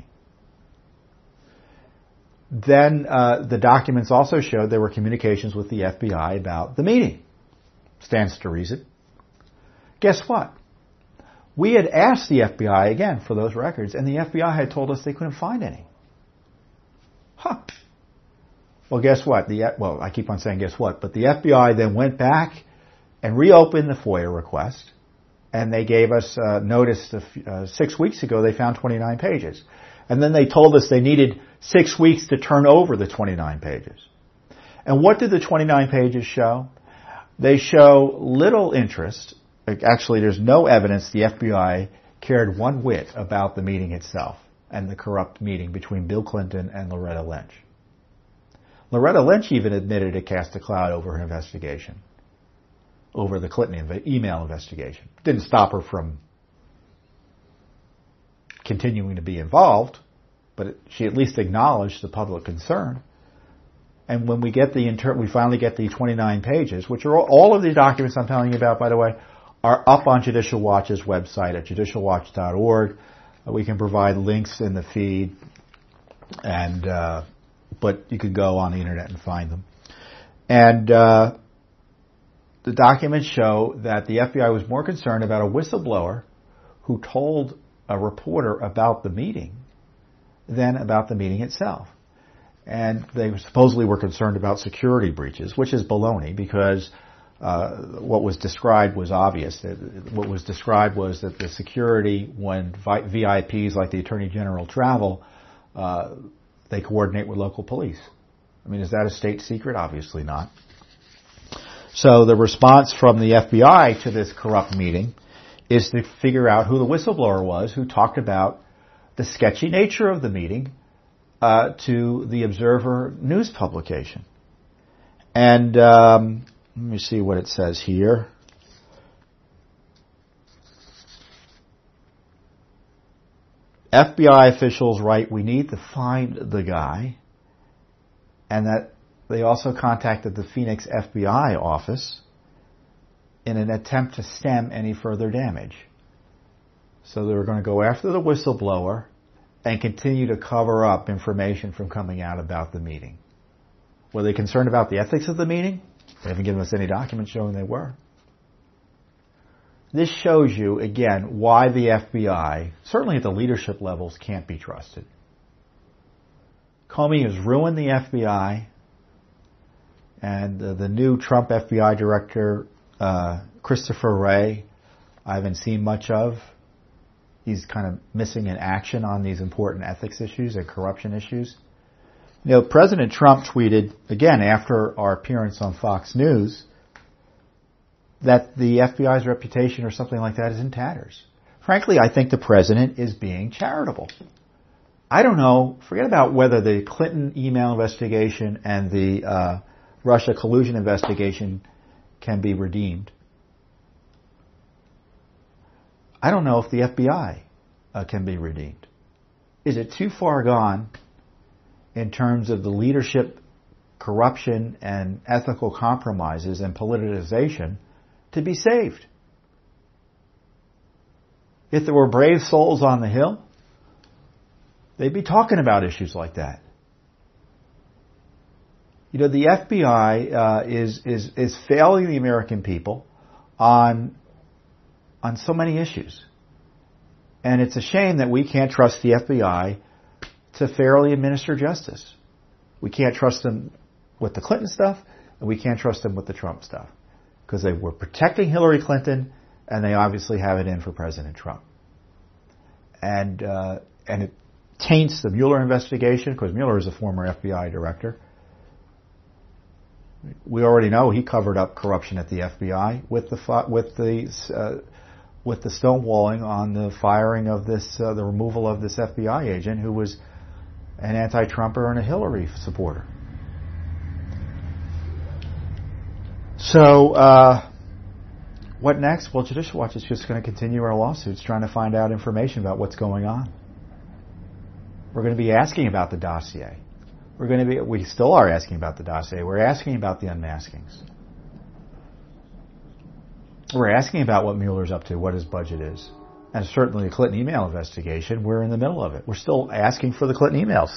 Then uh, the documents also showed there were communications with the F B I about the meeting. Stands to reason. Guess what? We had asked the F B I again for those records, and the F B I had told us they couldn't find any. Huh. Well, guess what? The well, I keep on saying guess what, but the F B I then went back and reopened the FOIA request, and they gave us uh, notice of, uh, six weeks ago they found twenty-nine pages. And then they told us they needed six weeks to turn over the twenty-nine pages. And what did the twenty-nine pages show? They show little interest. Actually, there's no evidence the F B I cared one whit about the meeting itself and the corrupt meeting between Bill Clinton and Loretta Lynch. Loretta Lynch even admitted it cast a cloud over her investigation, over the Clinton email investigation. Didn't stop her from continuing to be involved, but it, she at least acknowledged the public concern. And when we get the inter- we finally get the twenty-nine pages, which are all, all of the documents I'm telling you about, by the way, are up on Judicial Watch's website at judicial watch dot org. Uh, we can provide links in the feed, and uh, but you can go on the internet and find them. And uh, the documents show that the F B I was more concerned about a whistleblower who told a reporter about the meeting than about the meeting itself. And they supposedly were concerned about security breaches, which is baloney, because uh, what was described was obvious. What was described was that the security, when V I Ps like the Attorney General travel, uh, they coordinate with local police. I mean, is that a state secret? Obviously not. So the response from the F B I to this corrupt meeting is to figure out who the whistleblower was who talked about the sketchy nature of the meeting uh, to the Observer news publication. And um, let me see what it says here. F B I officials write, we need to find the guy, and that they also contacted the Phoenix F B I office in an attempt to stem any further damage. So they were going to go after the whistleblower and continue to cover up information from coming out about the meeting. Were they concerned about the ethics of the meeting? They haven't given us any documents showing they were. This shows you, again, why the F B I, certainly at the leadership levels, can't be trusted. Comey has ruined the F B I, and uh, the new Trump F B I director, uh, Christopher Wray, I haven't seen much of. He's kind of missing in action on these important ethics issues and corruption issues. You know, President Trump tweeted, again, after our appearance on Fox News, that the F B I's reputation or something like that is in tatters. Frankly, I think the president is being charitable. I don't know, forget about whether the Clinton email investigation and the uh, Russia collusion investigation can be redeemed. I don't know if the F B I uh, can be redeemed. Is it too far gone in terms of the leadership, corruption, and ethical compromises and politicization to be saved? If there were brave souls on the Hill, they'd be talking about issues like that. You know, the F B I uh, is is is failing the American people on on so many issues. And it's a shame that we can't trust the F B I to fairly administer justice. We can't trust them with the Clinton stuff, and we can't trust them with the Trump stuff. Because they were protecting Hillary Clinton, and they obviously have it in for President Trump. And uh, and it taints the Mueller investigation, because Mueller is a former F B I director. We already know he covered up corruption at the F B I with the with the uh, with the stonewalling on the firing of this, uh, the removal of this F B I agent who was an anti-Trumper and a Hillary supporter. So uh, what next? Well, Judicial Watch is just going to continue our lawsuits trying to find out information about what's going on. We're going to be asking about the dossier. We're going to be, we still are asking about the dossier. We're asking about the unmaskings. We're asking about what Mueller's up to, what his budget is. And certainly the Clinton email investigation, we're in the middle of it. We're still asking for the Clinton emails.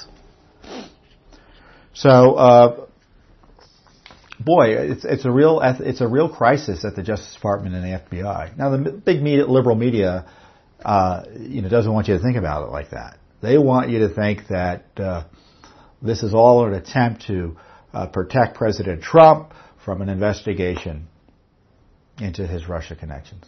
So, uh, boy, it's, it's a real it's a real crisis at the Justice Department and the F B I. Now, the big media, liberal media, uh, you know, doesn't want you to think about it like that. They want you to think that uh, this is all an attempt to uh, protect President Trump from an investigation into his Russia connections.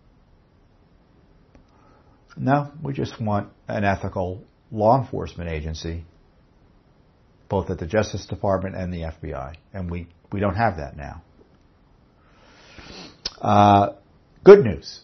No, we just want an ethical law enforcement agency, both at the Justice Department and the F B I, and we, we don't have that now. Uh, good news.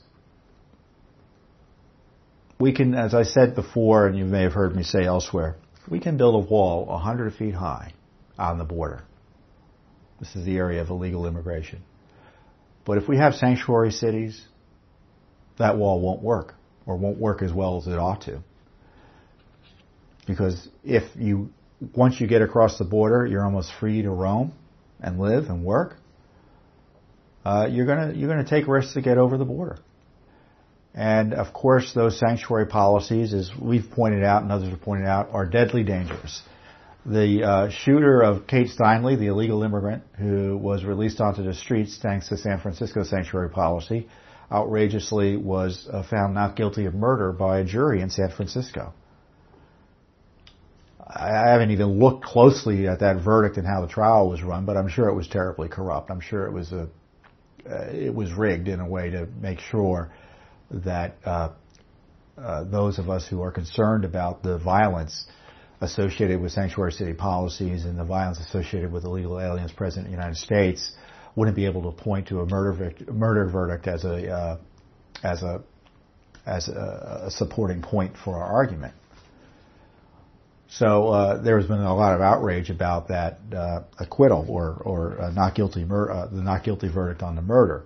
We can, as I said before, and you may have heard me say elsewhere, we can build a wall one hundred feet high on the border. This is the area of illegal immigration. But if we have sanctuary cities, that wall won't work, or won't work as well as it ought to. Because if you, once you get across the border, you're almost free to roam and live and work. Uh, you're gonna you're gonna take risks to get over the border. And of course, those sanctuary policies, as we've pointed out and others have pointed out, are deadly dangerous. The uh, shooter of Kate Steinle, the illegal immigrant who was released onto the streets thanks to San Francisco sanctuary policy, outrageously was uh, found not guilty of murder by a jury in San Francisco. I haven't even looked closely at that verdict and how the trial was run, but I'm sure it was terribly corrupt. I'm sure it was a uh, it was rigged in a way to make sure that uh, uh, those of us who are concerned about the violence associated with sanctuary city policies and the violence associated with illegal aliens present in the United States wouldn't be able to point to a murder vict- murder verdict as a uh, as a as a, a supporting point for our argument. So uh, there's been a lot of outrage about that uh, acquittal or or uh, not guilty mur- uh, the not guilty verdict on the murder.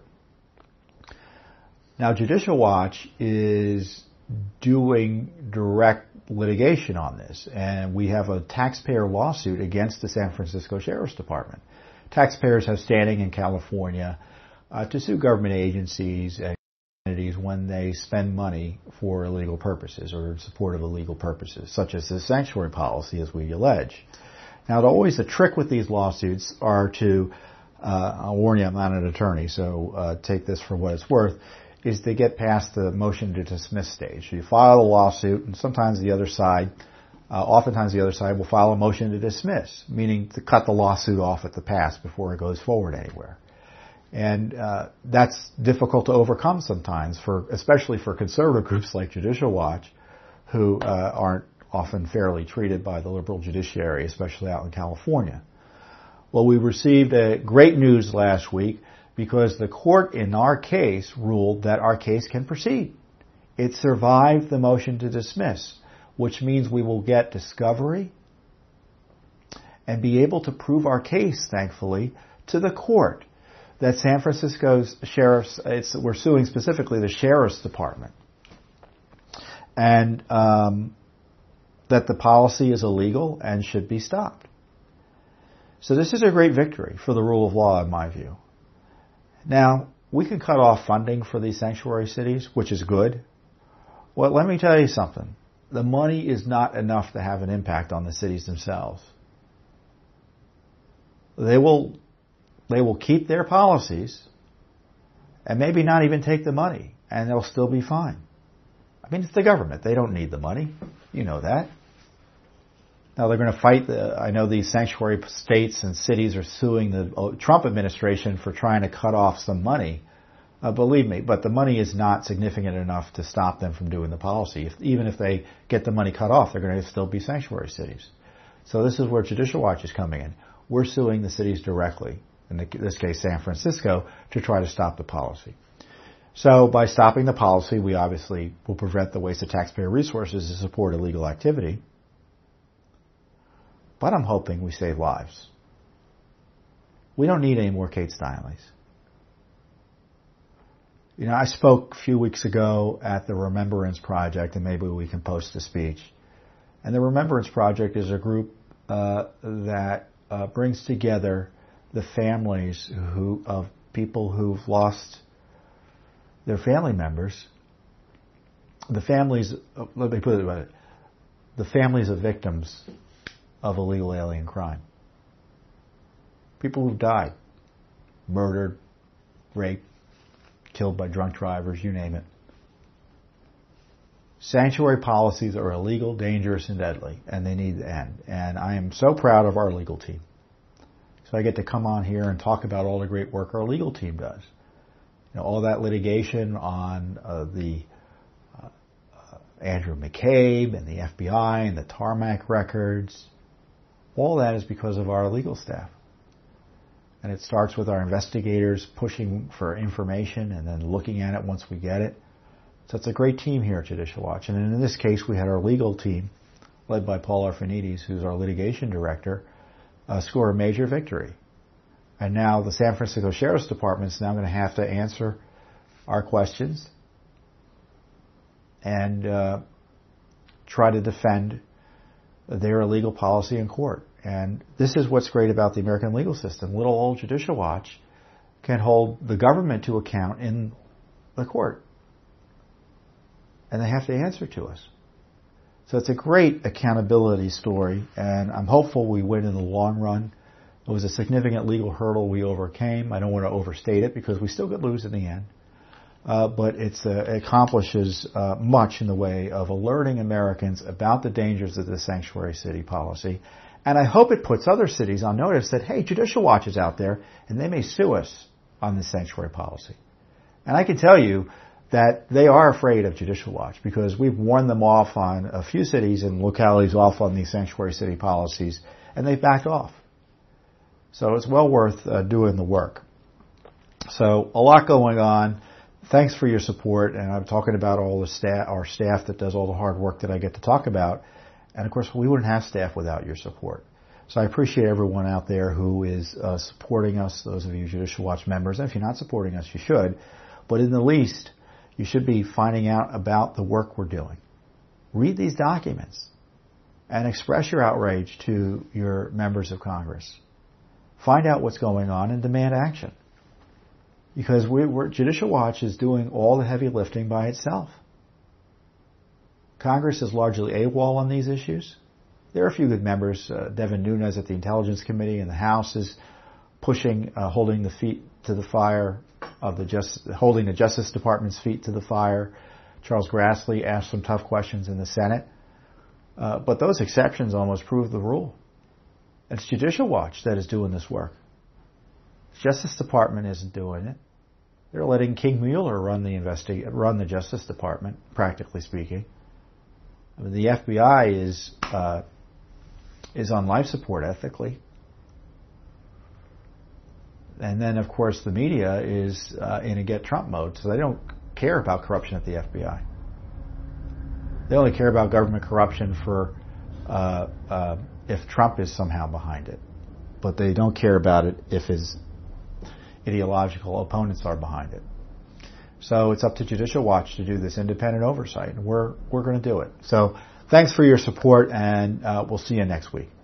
Now, Judicial Watch is doing direct litigation on this, and we have a taxpayer lawsuit against the San Francisco Sheriff's Department. Taxpayers have standing in California uh, to sue government agencies and entities when they spend money for illegal purposes or in support of illegal purposes, such as the sanctuary policy, as we allege. Now, always the trick with these lawsuits are to, uh, I'll warn you, I'm not an attorney, so uh, take this for what it's worth, is to get past the motion to dismiss stage. So you file a lawsuit, and sometimes the other side, uh, oftentimes the other side will file a motion to dismiss, meaning to cut the lawsuit off at the pass before it goes forward anywhere. And uh, that's difficult to overcome sometimes, for especially for conservative groups like Judicial Watch, who uh, aren't often fairly treated by the liberal judiciary, especially out in California. Well, we received uh, great news last week because the court in our case ruled that our case can proceed. It survived the motion to dismiss, which means we will get discovery and be able to prove our case, thankfully, to the court. That San Francisco's sheriff's, it's, we're suing specifically the sheriff's department, and um, that the policy is illegal and should be stopped. So this is a great victory for the rule of law, in my view. Now, we can cut off funding for these sanctuary cities, which is good. Well, let me tell you something. The money is not enough to have an impact on the cities themselves. They will... They will keep their policies and maybe not even take the money, and they'll still be fine. I mean, it's the government. They don't need the money. You know that. Now, they're going to fight the, I know these sanctuary states and cities are suing the Trump administration for trying to cut off some money. Uh, believe me, but the money is not significant enough to stop them from doing the policy. If, even if they get the money cut off, they're going to still be sanctuary cities. So this is where Judicial Watch is coming in. We're suing the cities directly, in this case San Francisco, to try to stop the policy. So by stopping the policy, we obviously will prevent the waste of taxpayer resources to support illegal activity. But I'm hoping we save lives. We don't need any more Kate Steinles. You know, I spoke a few weeks ago at the Remembrance Project, and maybe we can post a speech. And the Remembrance Project is a group uh, that uh, brings together the families who of people who've lost their family members. The families, let me put it about it, the families of victims of illegal alien crime. People who've died, murdered, raped, killed by drunk drivers, you name it. Sanctuary policies are illegal, dangerous, and deadly, and they need to end. And I am so proud of our legal team. So I get to come on here and talk about all the great work our legal team does. You know, all that litigation on uh, the uh, uh, Andrew McCabe and the F B I and the Tarmac records. All that is because of our legal staff. And it starts with our investigators pushing for information and then looking at it once we get it. So it's a great team here at Judicial Watch. And in this case, we had our legal team, led by Paul Arfanides, who's our litigation director, uh, score a major victory. And now the San Francisco Sheriff's Department is now going to have to answer our questions and uh, try to defend their illegal policy in court. And this is what's great about the American legal system. Little old Judicial Watch can hold the government to account in the court. And they have to answer to us. So it's a great accountability story, and I'm hopeful we win in the long run. It was a significant legal hurdle we overcame. I don't want to overstate it because we still could lose in the end. Uh, but it's, uh, it accomplishes uh, much in the way of alerting Americans about the dangers of the sanctuary city policy. And I hope it puts other cities on notice that, hey, Judicial Watch is out there, and they may sue us on the sanctuary policy. And I can tell you that they are afraid of Judicial Watch because we've warned them off on a few cities and localities off on these sanctuary city policies, and they've backed off. So it's well worth uh, doing the work. So a lot going on. Thanks for your support, and I'm talking about all the staff, our staff that does all the hard work that I get to talk about. And of course, we wouldn't have staff without your support. So I appreciate everyone out there who is uh, supporting us, those of you Judicial Watch members. And if you're not supporting us, you should. But in the least, you should be finding out about the work we're doing. Read these documents and express your outrage to your members of Congress. Find out what's going on and demand action. Because we, we're, Judicial Watch is doing all the heavy lifting by itself. Congress is largely AWOL on these issues. There are a few good members. Uh, Devin Nunes at the Intelligence Committee in the House is pushing, uh, holding the feet to the fire of the just, holding the Justice Department's feet to the fire. Charles Grassley asked some tough questions in the Senate. Uh, but those exceptions almost prove the rule. It's Judicial Watch that is doing this work. The Justice Department isn't doing it. They're letting King Mueller run the investi- run the Justice Department, practically speaking. I mean, the F B I is uh, is on life support ethically. And then, of course, the media is uh, in a get Trump mode, so they don't care about corruption at the F B I. They only care about government corruption for uh, uh, if Trump is somehow behind it. But they don't care about it if his ideological opponents are behind it. So it's up to Judicial Watch to do this independent oversight, and we're we're going to do it. So thanks for your support, and uh, we'll see you next week.